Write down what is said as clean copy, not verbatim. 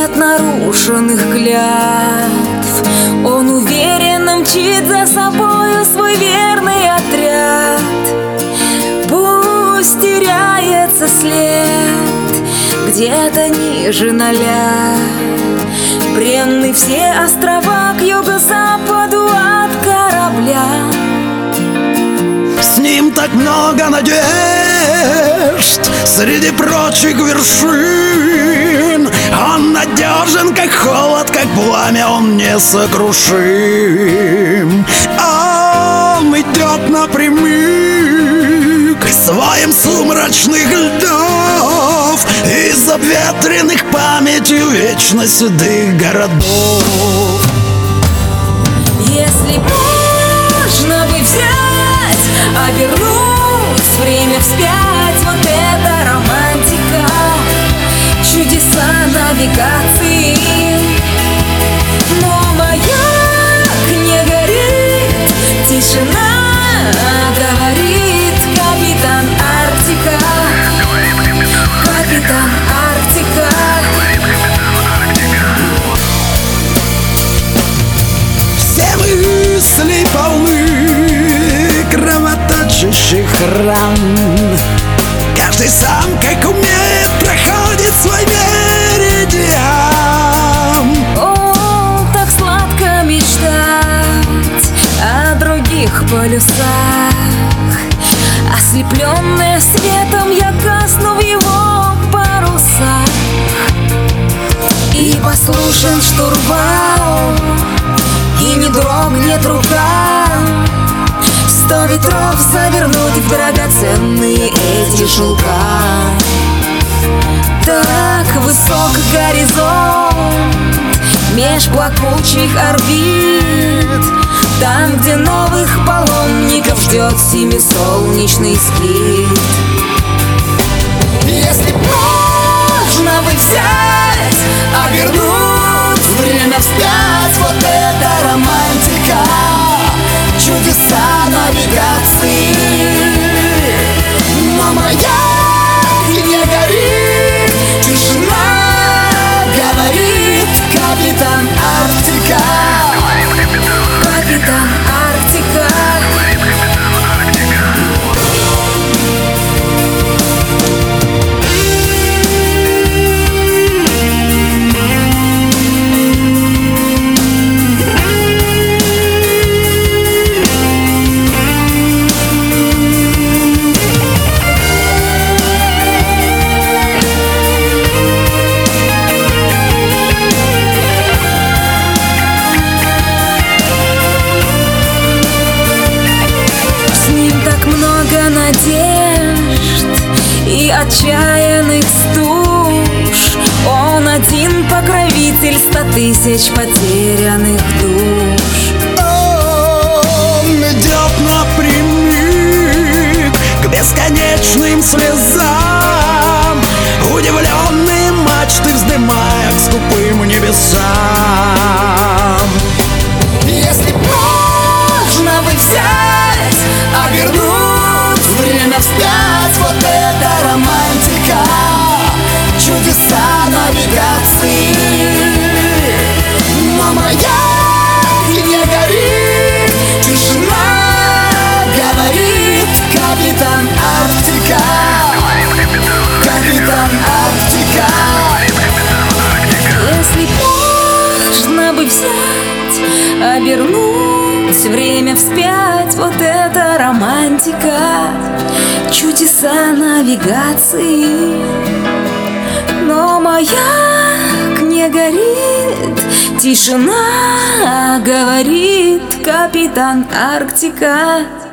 нет нарушенных клятв. Он уверенно мчит за собою свой верный отряд. Пусть теряется след где-то ниже 0, бренны все острова к юго-западу от корабля. С ним так много надежд среди прочих вершин. Он надежен, как холод, как пламя, он несокрушим. Он идет напрямик своим сумрачных льдов из обветренных памятью вечно седых городов. Если можно бы взять, обернуть время вспять, вот это романтика, чудеса навигации. Но маяк не горит, тишина говорит: капитан Арктика, капитан Арктика. Все мысли полны кровоточащих ран. Каждый сам, как умеет, проходит свой меридиан. О, так сладко мечтать о других полюсах. Ослепленная светом, я гасну в его парусах. И послушен штурвал, и не дрогнет рука. 100 ветров завернуть в драгоценные эти шелка. Так высок горизонт меж плакучих орбит, там, где новых паломников ждет семисолнечный скит. Если можно бы взять, обернуть время вспять, вот это романтика, чудеса навигации. Но маяк не горит, тишина говорит: капитан Арктика, капитан Арктика. И отчаянных душ, он один покровитель 100 000 потерянных душ. Он идет напрямик к бесконечным слезам, удивленные мачты вздымая к скупым небесам. Если можно бы взять, обернуть время вспять, вот это романтика, чудеса навигации. Но маяк не горит, тишина говорит: капитан Арктика, капитан Арктика. Если можно бы взять, обернуть время вспять, вот это романтика, чудеса навигации. Но маяк не горит, тишина говорит: капитан Арктика.